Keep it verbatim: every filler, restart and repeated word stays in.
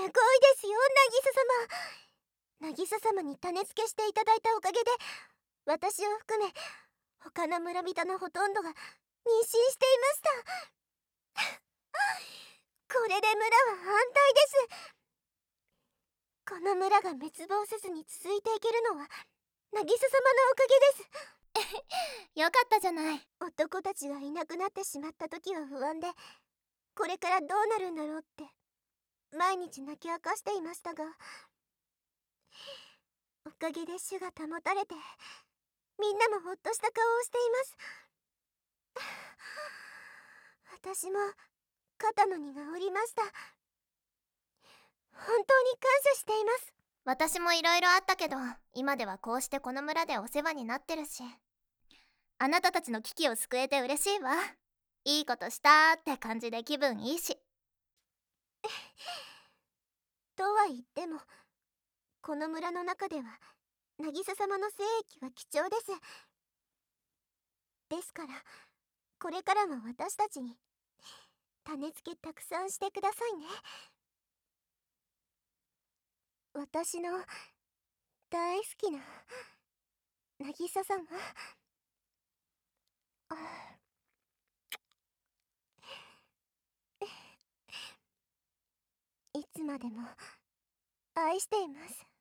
ごいですよ、渚様。渚様に種付けしていただいたおかげで、私を含め他の村人のほとんどが妊娠していました。これで村は安泰です。この村が滅亡せずに続いていけるのは渚様のおかげです。 よかったじゃない。 男たちがいなくなってしまった時は不安で、これからどうなるんだろうって毎日泣き明かしていましたが、おかげで種が保たれて、みんなもほっとした顔をしています。私も肩の荷が下りました。本当に感謝しています。 私もいろいろあったけど、今ではこうしてこの村でお世話になってるし、あなたたちの危機を救えて嬉しいわ。いいことしたって感じで気分いいし。 とは言っても、この村の中では渚様の精液は貴重です。ですから、これからも私たちに種付けたくさんしてくださいね。私の大好きな渚様。いつまでも愛しています。